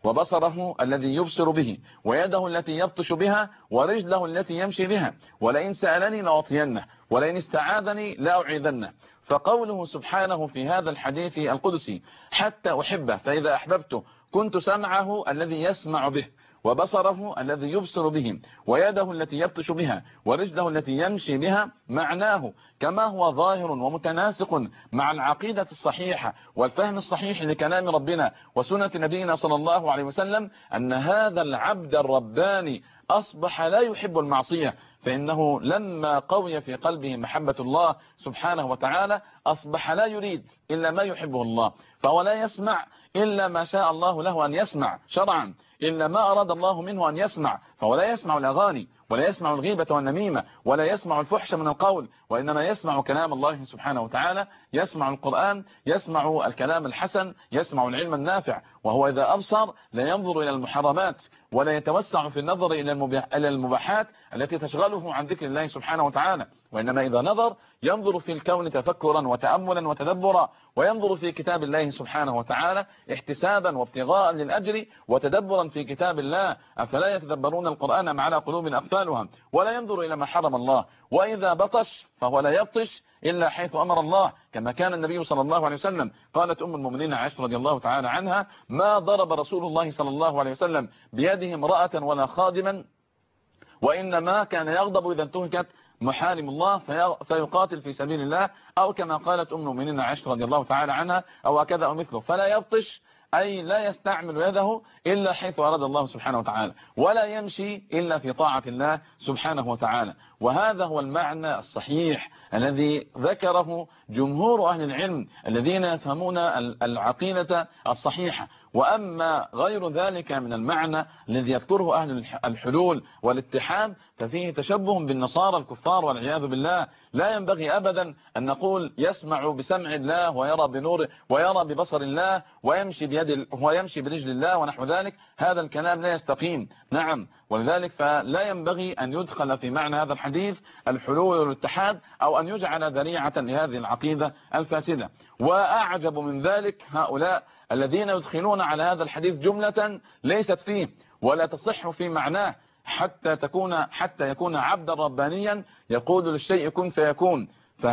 وبصره الذي يبصر به ويده التي يبطش بها ورجله التي يمشي بها، ولئن سألني لأعطينه ولئن استعاذني لأعيذنه. فقوله سبحانه في هذا الحديث القدسي حتى أحبه فإذا أحببته كنت سمعه الذي يسمع به وبصره الذي يبصر به ويده التي يبطش بها ورجله التي يمشي بها، معناه كما هو ظاهر ومتناسق مع العقيدة الصحيحة والفهم الصحيح لكلام ربنا وسنة نبينا صلى الله عليه وسلم أن هذا العبد الرباني أصبح لا يحب المعصية، فإنه لما قوي في قلبه محبة الله سبحانه وتعالى أصبح لا يريد إلا ما يحبه الله، فهو لا يسمع إلا ما شاء الله له أن يسمع شرعا، إلا ما أراد الله منه أن يسمع، فهو لا يسمع الأغاني ولا يسمع الغيبة والنميمة ولا يسمع الفحش من القول، وإنما يسمع كلام الله سبحانه وتعالى، يسمع القرآن، يسمع الكلام الحسن، يسمع العلم النافع. وهو إذا أبصر لا ينظر إلى المحرمات ولا يتوسع في النظر إلى المباحات التي تشغله عن ذكر الله سبحانه وتعالى، وإنما إذا نظر ينظر في الكون تفكرا وتأملا وتدبرا، وينظر في كتاب الله سبحانه وتعالى احتسابا وابتغاء للأجر وتدبرا في كتاب الله. أفلا يتدبرون القرآن أم على قلوب أقفالها، ولا ينظر إلى ما حرم الله. وإذا بطش فهو لا يبطش إلا حيث أمر الله، كما كان النبي صلى الله عليه وسلم. قالت أم المؤمنين عائشة رضي الله تعالى عنها: ما ضرب رسول الله صلى الله عليه وسلم بيده امرأة ولا خادما، وإنما كان يغضب إذا انتهكت محارم الله فيقاتل في سبيل الله، أو كما قالت أم المؤمنين عائشة رضي الله تعالى عنها أو هكذا أو مثله. فلا يبطش أي لا يستعمل يده إلا حيث أراد الله سبحانه وتعالى، ولا يمشي إلا في طاعة الله سبحانه وتعالى. وهذا هو المعنى الصحيح الذي ذكره جمهور أهل العلم الذين يفهمون العقيدة الصحيحة. وأما غير ذلك من المعنى الذي يذكره أهل الحلول والاتحاد ففيه تشبه بالنصارى الكفار والعياذ بالله. لا ينبغي أبدا أن نقول يسمع بسمع الله ويرى بنور ويرى ببصر الله ويمشي برجل الله ونحو ذلك. هذا الكلام لا يستقيم. نعم، ولذلك فلا ينبغي أن يدخل في معنى هذا الحديث الحلول والاتحاد أو أن يجعل ذريعة لهذه العقيدة الفاسدة. وأعجب من ذلك هؤلاء الذين يدخلون على هذا الحديث جملة ليست فيه ولا تصح في معناه حتى يكون عبدا ربانيا يقول للشيء كن فيكون.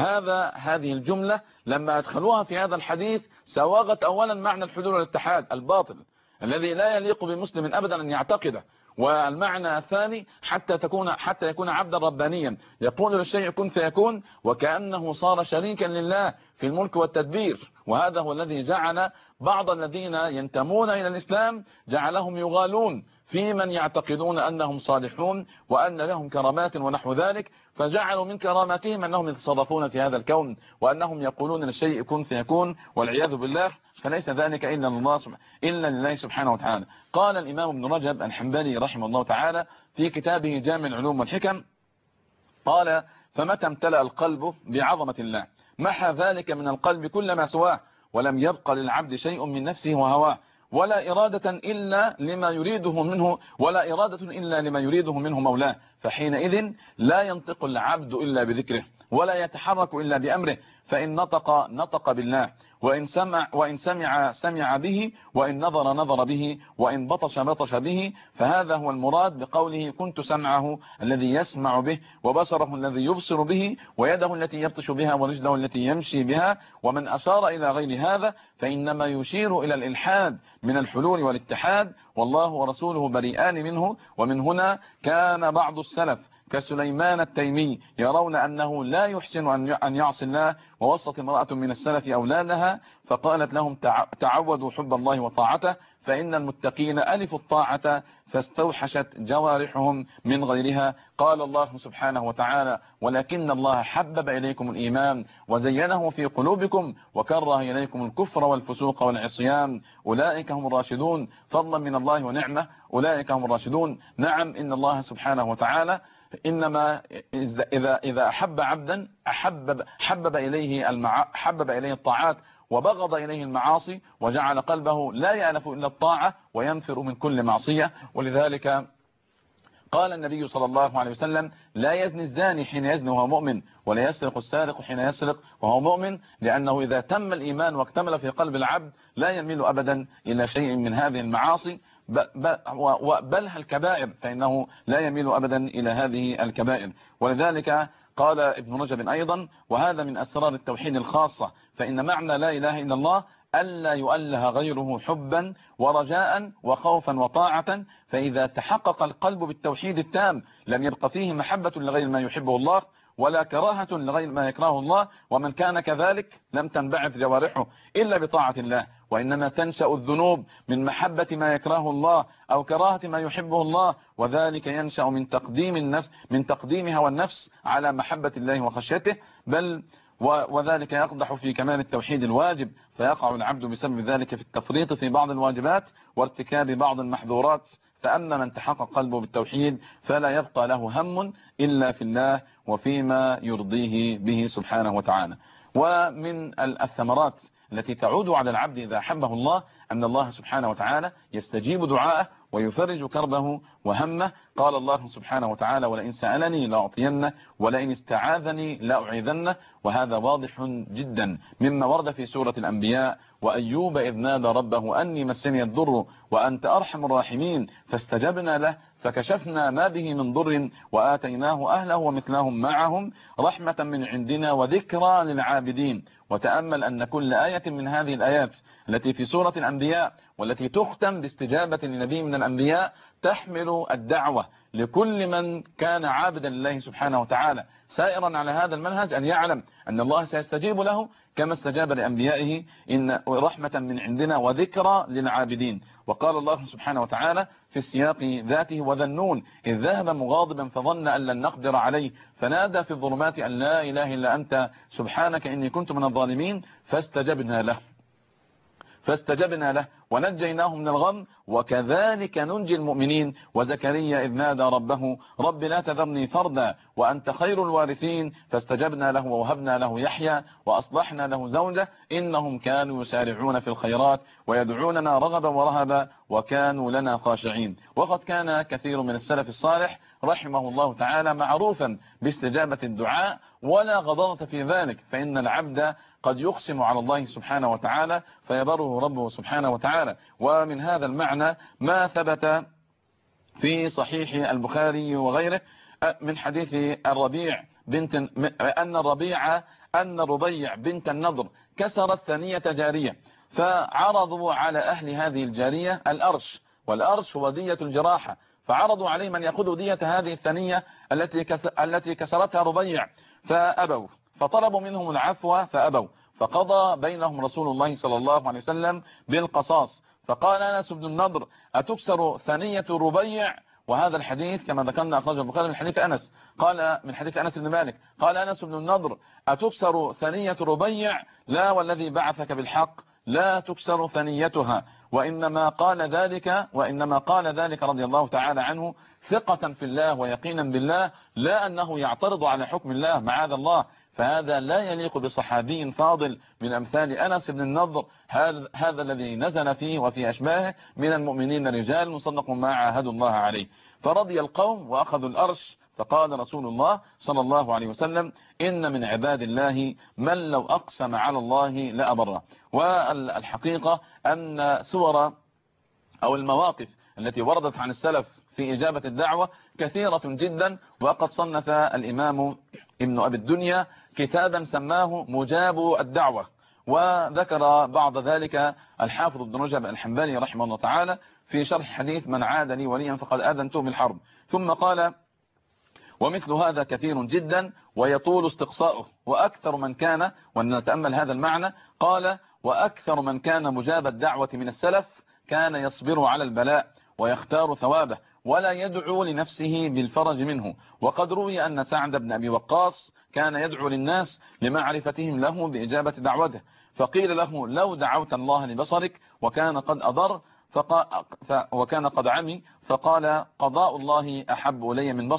هذه الجملة لما أدخلوها في هذا الحديث سواغت أولا معنى الحلول والاتحاد الباطل الذي لا يليق بمسلم أبدا أن يعتقده. والمعنى الثاني حتى يكون عبدا ربانيا يقول للشيء كن فيكون، وكأنه صار شريكا لله في الملك والتدبير. وهذا هو الذي جعل بعض الذين ينتمون إلى الإسلام جعلهم يغالون في من يعتقدون أنهم صالحون وأن لهم كرامات ونحو ذلك، فجعلوا من كراماتهم أنهم يتصرفون في هذا الكون وأنهم يقولون للشيء كن فيكون، والعياذ بالله. فليس ذلك إلا لله سبحانه وتعالى. قال الإمام ابن رجب الحنبلي رحمه الله تعالى في كتابه جامع العلوم والحكم، قال: فمتى امتلأ القلب بعظمة الله محى ذلك من القلب كل ما سواه، ولم يبق للعبد شيء من نفسه وهواه، ولا إرادة إلا لما يريده منه مولاه، فحينئذ لا ينطق العبد إلا بذكره ولا يتحرك إلا بأمره، فإن نطق بالله، وإن سمع به، وإن نظر به، وإن بطش به. فهذا هو المراد بقوله كنت سمعه الذي يسمع به وبصره الذي يبصر به ويده التي يبطش بها ورجله التي يمشي بها. ومن أشار إلى غير هذا فإنما يشير إلى الإلحاد من الحلول والاتحاد، والله ورسوله بريئان منه. ومن هنا كان بعض السلف كسليمان التيمي يرون أنه لا يحسن أن يعصي الله، ووصت امرأة من السلف أولادها فقالت لهم تعودوا حب الله وطاعته، فإن المتقين ألفوا الطاعة فاستوحشت جوارحهم من غيرها. قال الله سبحانه وتعالى: ولكن الله حبب إليكم الإيمان وزينه في قلوبكم وكره إليكم الكفر والفسوق والعصيان أولئك هم الراشدون. فضلا من الله ونعمة، أولئك هم الراشدون. نعم، إن الله سبحانه وتعالى إنما إذا أحب عبدا حبب إليه الطاعات وبغض إليه المعاصي، وجعل قلبه لا يألف إلا الطاعة وينفر من كل معصية. ولذلك قال النبي صلى الله عليه وسلم: لا يزني الزاني حين يزني وهو مؤمن، ولا يسرق السارق حين يسرق وهو مؤمن، لأنه إذا تم الإيمان واكتمل في قلب العبد لا يميل أبدا إلى شيء من هذه المعاصي، وبلها الكبائر، فإنه لا يميل أبدا إلى هذه الكبائر. ولذلك قال ابن رجب أيضا: وهذا من أسرار التوحيد الخاصة، فإن معنى لا إله إلا الله ألا يؤله غيره حبا ورجاء وخوفا وطاعة، فإذا تحقق القلب بالتوحيد التام لم يبق فيه محبة لغير ما يحبه الله ولا كراهة لغير ما يكرهه الله، ومن كان كذلك لم تنبعث جوارحه إلا بطاعة الله، وإنما تنشأ الذنوب من محبة ما يكرهه الله أو كراهة ما يحبه الله، وذلك ينشأ من تقديم النفس، من تقديم هوى النفس على محبة الله وخشيته، بل وذلك يقدح في كمال التوحيد الواجب، فيقع العبد بسبب ذلك في التفريط في بعض الواجبات وارتكاب بعض المحظورات. فأما من تحقق قلبه بالتوحيد فلا يبقى له هم إلا في الله وفيما يرضيه به سبحانه وتعالى. ومن الثمرات التي تعود على العبد إذا أحبه الله أن الله سبحانه وتعالى يستجيب دعاءه ويفرج كربه وهمه. قال الله سبحانه وتعالى: ولئن سألني لأعطينه ولئن استعاذني لأعيذنه. وهذا واضح جدا مما ورد في سورة الأنبياء: وأيوب إذ نادى ربه أني مسني الضر وأنت أرحم الراحمين فاستجبنا له فكشفنا ما به من ضر وآتيناه أهله ومثلهم معهم رحمة من عندنا وذكرى للعابدين. وتأمل أن كل آية من هذه الآيات التي في سورة الأنبياء والتي تختم باستجابة لنبي من الأنبياء تحمل الدعوة لكل من كان عابدا لله سبحانه وتعالى سائرا على هذا المنهج أن يعلم أن الله سيستجيب له كما استجاب لأنبيائه: إن رحمة من عندنا وذكرى للعابدين. وقال الله سبحانه وتعالى في السياق ذاته: وذا النون إذ ذهب مغاضبا فظن أن لن نقدر عليه فنادى في الظلمات أن لا إله إلا أنت سبحانك إني كنت من الظالمين فاستجبنا له ونجيناه من الغم وكذلك ننجي المؤمنين. وزكريا إذ نادى ربه رب لا تذرني فردا وأنت خير الوارثين فاستجبنا له ووهبنا له يحيى وأصلحنا له زوجه إنهم كانوا يسارعون في الخيرات ويدعوننا رغبا ورهبا وكانوا لنا خاشعين. وقد كان كثير من السلف الصالح رحمه الله تعالى معروفا باستجابة الدعاء ولا غضاضة في ذلك، فإن العبد قد يقسم على الله سبحانه وتعالى فيبره ربه سبحانه وتعالى. ومن هذا المعنى ما ثبت في صحيح البخاري وغيره من حديث الربيع أن الربيع بنت النضر كسرت ثنية جارية، فعرضوا على أهل هذه الجارية الأرش، والأرش هو دية الجراحة، فعرضوا عليهم أن يأخذوا دية هذه الثنية التي كسرتها ربيع فأبوا، فطلبوا منهم العفو فأبوا، فقضى بينهم رسول الله صلى الله عليه وسلم بالقصاص. فقال أنس بن النضر: أتكسر ثنية الربيع؟ وهذا الحديث كما ذكرنا أخرجه البخاري من حديث أنس، قال من حديث أنس بن مالك، قال أنس بن النضر: أتكسر ثنية الربيع؟ لا والذي بعثك بالحق لا تكسر ثنيتها. وإنما قال ذلك رضي الله تعالى عنه ثقة في الله ويقينا بالله، لا أنه يعترض على حكم الله معاذ الله، فهذا لا يليق بصحابي فاضل من أمثال أنس بن النضر، هذا الذي نزل فيه وفي أشباهه من المؤمنين رجال مصدق ما عاهدوا الله عليه. فرضي القوم وأخذوا الأرش، فقال رسول الله صلى الله عليه وسلم: إن من عباد الله من لو أقسم على الله لأبره. والحقيقة أن سور أو المواقف التي وردت عن السلف في إجابة الدعوة كثيرة جدا، وقد صنف الإمام ابن أبي الدنيا كتابا سماه مجاب الدعوة، وذكر بعض ذلك الحافظ ابن رجب الحنبلي رحمه الله تعالى في شرح حديث من عاد لي وليا فقد آذنته بالحرب. ثم قال: ومثل هذا كثير جدا ويطول استقصاؤه، وأكثر من كان، ونتأمل هذا المعنى، قال: وأكثر من كان مجاب الدعوة من السلف كان يصبر على البلاء ويختار ثوابه ولا يدعو لنفسه بالفرج منه. وقد روي أن سعد بن أبي وقاص كان يدعو للناس لمعرفتهم له بإجابة دعوته، فقيل له: لو دعوت الله لبصرك وكان قد أضر وكان قد عمي، فقال: قضاء الله أحب إلي من بصري.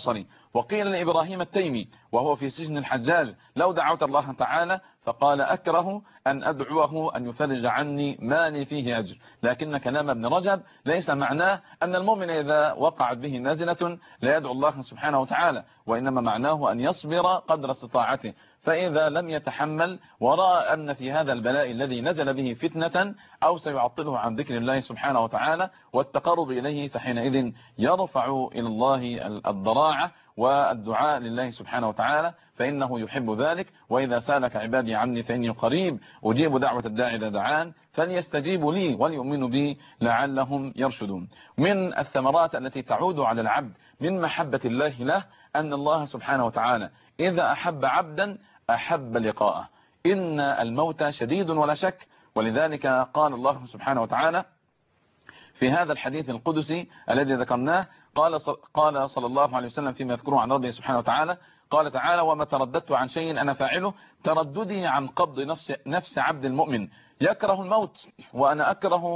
وقيل لإبراهيم التيمي وهو في سجن الحجاج لو دعوت الله تعالى، فقال أكره أن أدعوه أن يفرج عني ما لي فيه أجر. لكن كلام ابن رجب ليس معناه أن المؤمن إذا وقعت به نازلة لا يدعو الله سبحانه وتعالى، وإنما معناه أن يصبر قدر استطاعته، فإذا لم يتحمل ورأى أن في هذا البلاء الذي نزل به فتنة أو سيعطله عن ذكر الله سبحانه وتعالى والتقرب إليه، فحينئذ يرفع إلى الله الضراعة والدعاء لله سبحانه وتعالى، فإنه يحب ذلك. وإذا سالك عبادي عني فإني قريب أجيب دعوة الداعي إذا دعان فليستجيبوا لي وليؤمنوا بي لعلهم يرشدون. من الثمرات التي تعود على العبد من محبة الله له أن الله سبحانه وتعالى إذا أحب عبدا أحب لقاءه. إن الموت شديد ولا شك، ولذلك قال الله سبحانه وتعالى في هذا الحديث القدسي الذي ذكرناه، قال صلى الله عليه وسلم فيما يذكره عن ربه سبحانه وتعالى، قال تعالى: وما ترددت عن شيء أنا فاعله ترددي عن قبض نفس عبد المؤمن يكره الموت وأنا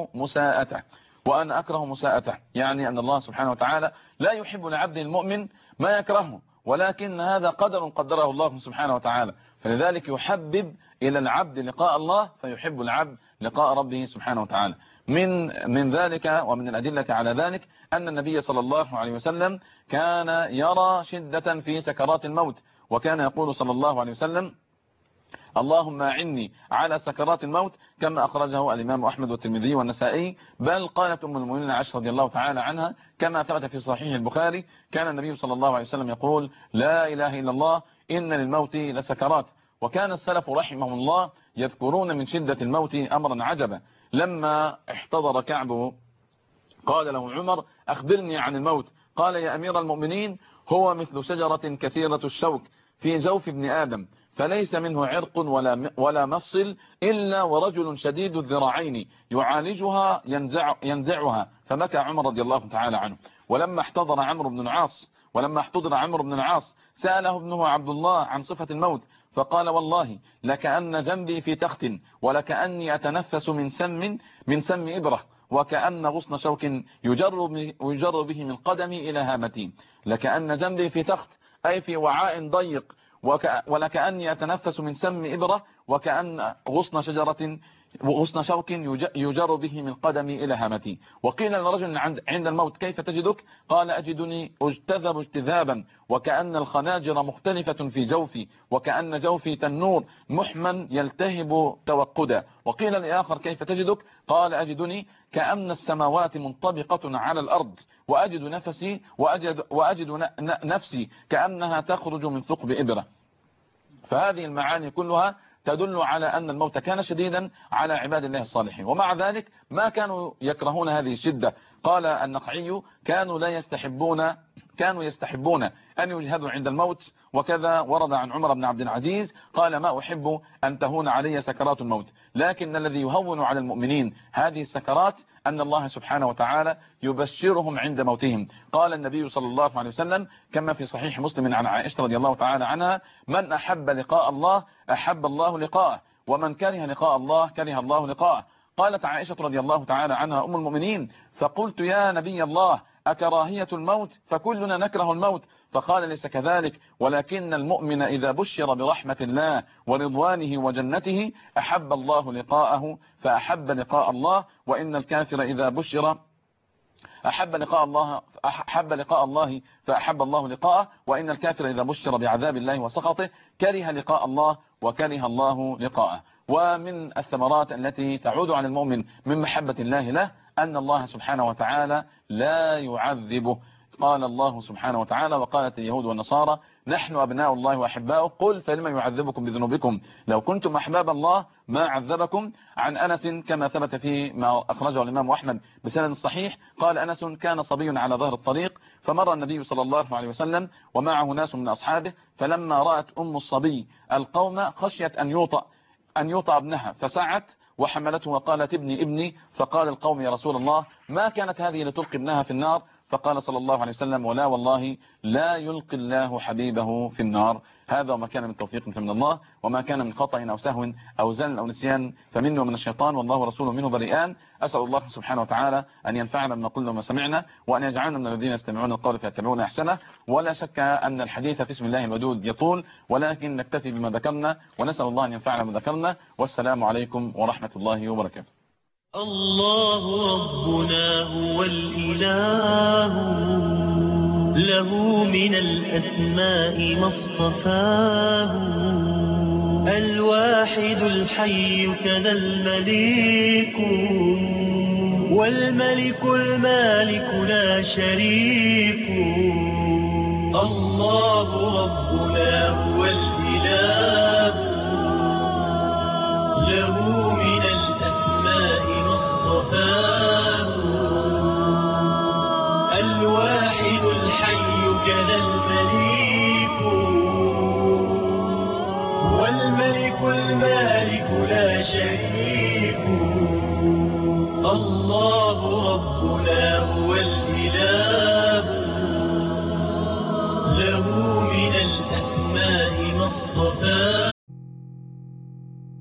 أكره مساءته. يعني أن الله سبحانه وتعالى لا يحب لعبد المؤمن ما يكرهه، ولكن هذا قدر قدره الله سبحانه وتعالى، فلذلك يحبب إلى العبد لقاء الله فيحب العبد لقاء ربه سبحانه وتعالى. من ذلك ومن الأدلة على ذلك أن النبي صلى الله عليه وسلم كان يرى شدة في سكرات الموت، وكان يقول صلى الله عليه وسلم: اللهم أعني على سكرات الموت، كما أخرجه الإمام أحمد والترمذي والنسائي. بل قالت أم المؤمنين عائشة رضي الله تعالى عنها كما ثبت في صحيح البخاري: كان النبي صلى الله عليه وسلم يقول: لا إله إلا الله إن للموت لسكرات. وكان السلف رحمهم الله يذكرون من شدة الموت أمرا عجبا. لما احتضر كعب قال له عمر: أخبرني عن الموت. قال: يا أمير المؤمنين، هو مثل شجرة كثيرة الشوك في جوف ابن آدم، فليس منه عرق ولا مفصل إلا ورجل شديد الذراعين يعالجها ينزعها. فبكى عمر رضي الله تعالى عنه. ولما احتضر عمرو بن العاص سأله ابنه عبد الله عن صفة الموت، فقال: والله لكأن جنبي في تخت، ولكأني أتنفس من سم إبرة، وكأن غصن شوك يجر به من قدمي إلى هامتي. لكأن جنبي في تخت أي في وعاء ضيق، ولكأني أتنفس من سم إبرة، وكأن غصن شوك يجر به من قدمي إلى هامتي. وقيل لرجل عند الموت: كيف تجدك؟ قال: أجدني أجتذب اجتذابا، وكأن الخناجر مختلفة في جوفي، وكأن جوفي تنور محمى يلتهب توقدا. وقيل لآخر: كيف تجدك؟ قال: أجدني كأن السماوات منطبقة على الأرض، وأجد نفسي كأنها تخرج من ثقب إبرة. فهذه المعاني كلها تدل على أن الموت كان شديدا على عباد الله الصالحين، ومع ذلك ما كانوا يكرهون هذه الشدة. قال النخعي: كانوا يستحبون أن يجهدوا عند الموت. وكذا ورد عن عمر بن عبد العزيز قال: ما أحب أن تهون علي سكرات الموت، لكن الذي يهون على المؤمنين هذه السكرات أن الله سبحانه وتعالى يبشرهم عند موتهم. قال النبي صلى الله عليه وسلم كما في صحيح مسلم عن عائشة رضي الله تعالى عنها: من أحب لقاء الله أحب الله لقاءه، ومن كره لقاء الله كره الله لقاءه. قالت عائشة رضي الله تعالى عنها أم المؤمنين: فقلت: يا نبي الله، أكراهية الموت؟ فكلنا نكره الموت. فقال: ليس كذلك، ولكن المؤمن إذا بشر برحمة الله ورضوانه وجنته أحب الله لقاءه فأحب لقاء الله، وإن الكافر إذا بشر أحب لقاء الله فأحب الله لقاءه، وإن الكافر إذا بشر بعذاب الله وسخطه كره لقاء الله وكره الله لقاءه. ومن الثمرات التي تعود على المؤمن من محبة الله له أن الله سبحانه وتعالى لا يعذبه. قال الله سبحانه وتعالى: وقالت اليهود والنصارى نحن أبناء الله وأحباؤه، قل فلما يعذبكم بذنوبكم لو كنتم أحباب الله ما عذبكم. عن أنس كما ثبت في ما أخرجه الإمام أحمد بسند صحيح قال أنس: كان صبي على ظهر الطريق، فمر النبي صلى الله عليه وسلم ومعه ناس من أصحابه، فلما رأت أم الصبي القوم خشيت أن يوطأ ابنها، فسعت وحملته وقالت: ابني. فقال القوم: يا رسول الله، ما كانت هذه لتلقي ابنها في النار؟ فقال صلى الله عليه وسلم: ولا والله لا يلقي الله حبيبه في النار. هذا وما كان من توفيق من الله، وما كان من خطأ أو سهو أو زل أو نسيان فمنه ومن الشيطان، والله ورسوله منه بريئان. أسأل الله سبحانه وتعالى أن ينفعنا بما قلنا وما سمعنا، وأن يجعلنا من الذين يستمعون القول فيتبعون أحسنه. ولا شك أن الحديث في اسم الله الودود يطول، ولكن نكتفي بما ذكرنا، ونسأل الله أن ينفعنا بما ذكرنا. والسلام عليكم ورحمة الله وبركاته. الله ربنا هو الإله، له من الأسماء ما اصطفاه، الواحد الحي كذا المليك، والملك المالك لا شريك. الله ربنا هو الإله، له من الأسماء ما اصطفاه، الواحد الحي كذا المليك، والملك المالك لا شريك. الله ربنا هو